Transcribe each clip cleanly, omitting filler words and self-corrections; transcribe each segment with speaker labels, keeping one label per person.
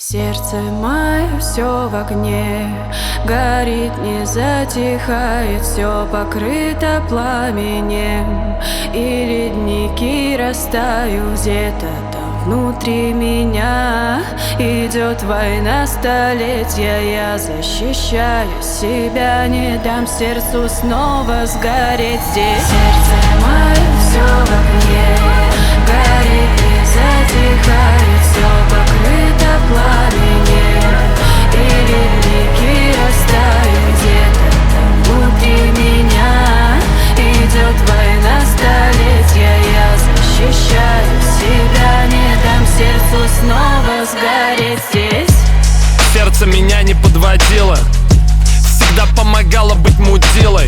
Speaker 1: Сердце мое все в огне, горит, не затихает, все покрыто пламенем, и ледники растают где-то там внутри меня. Идет война столетия, я защищаю себя, не дам сердцу снова сгореть здесь. Сердце мое все в огне, горит, не затихает, все покрыто пламенем, и ледники растают где-то там внутри меня. Идет война столетия, я защищаю себя, не дам сердцу снова сгореть здесь.
Speaker 2: Сердце меня не подводило, всегда помогало быть мудилой.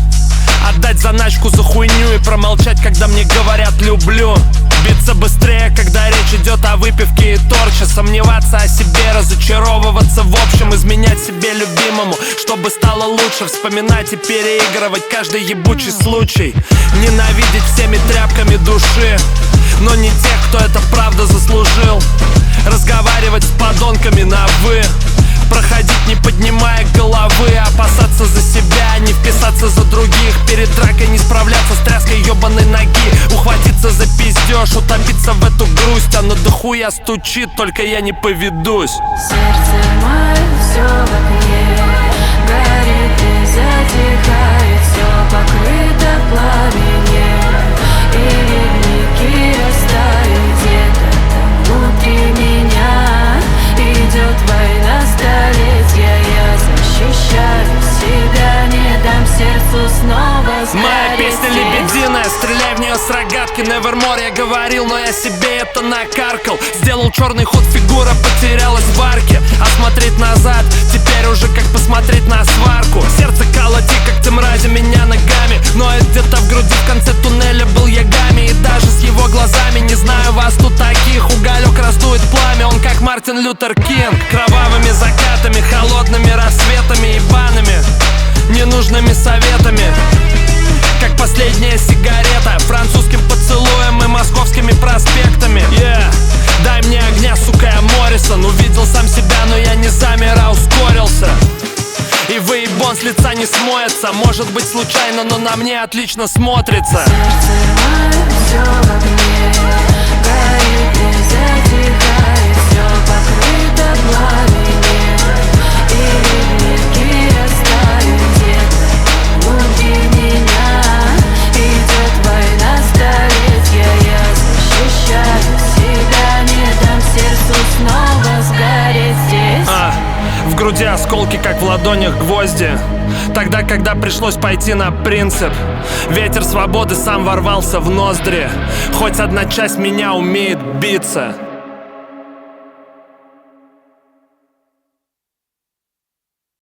Speaker 2: Отдать заначку за хуйню и промолчать, когда мне говорят «люблю». Биться быстрее, когда речь идет о выпивке и торче. Сомневаться о себе, разочаровываться в общем. Изменять себе любимому, чтобы стало лучше. Вспоминать и переигрывать каждый ебучий случай. Ненавидеть всеми тряпками души, но не тех, кто это правда заслужил. Разговаривать с подонками на «вы», проходить, не поднимая головы. Опасаться за себя, не вписаться за других. Перед дракой не справляться с тряской ебаной ноги. Ухватиться за пиздеж, утопиться в эту грусть. Оно дохуя стучит, только я не поведусь.
Speaker 1: Сердце мое все в огне, горит, не затихает, все покрыто пламенем, и ледники растают где-то там внутри меня. Идет война столетия, я защищаю себя, не дам сердцу снова сгореть.
Speaker 2: Моя песня лебединая, стреляй в нее с рогатки. Nevermore я говорил, но я себе это накаркал. Сделал черный ход, фигура потерялась в арке. А смотреть назад, теперь уже как посмотреть на сварку. Сердце колоти, как ты мрази меня ногами, но это где-то в груди в конце туннеля был Ягами. И даже с его глазами, не знаю вас тут таких, уголек раздует пламя, он как Мартин Лютер Кинг. Кровавыми закатами, холодными рассветами, ебаными ненужными советами, как последняя сигарета, французским поцелуем и московскими проспектами. Дай мне огня, сука, я Моррисон. Увидел сам себя, но я не замер, а ускорился. И выебон с лица не смоется. Может быть случайно, но на мне отлично смотрится.
Speaker 1: Сердце мое все в огне, горит, не затихает, все покрыто пламенем, и ледники растают где-то внутри меня. Идет война столетия, я защищаю себя, не дам сердцу снова сгореть здесь.
Speaker 2: В груди осколки, как в ладонях гвозди. Тогда, когда пришлось пойти на принцип, ветер свободы сам ворвался в ноздри. Хоть одна часть меня умеет биться.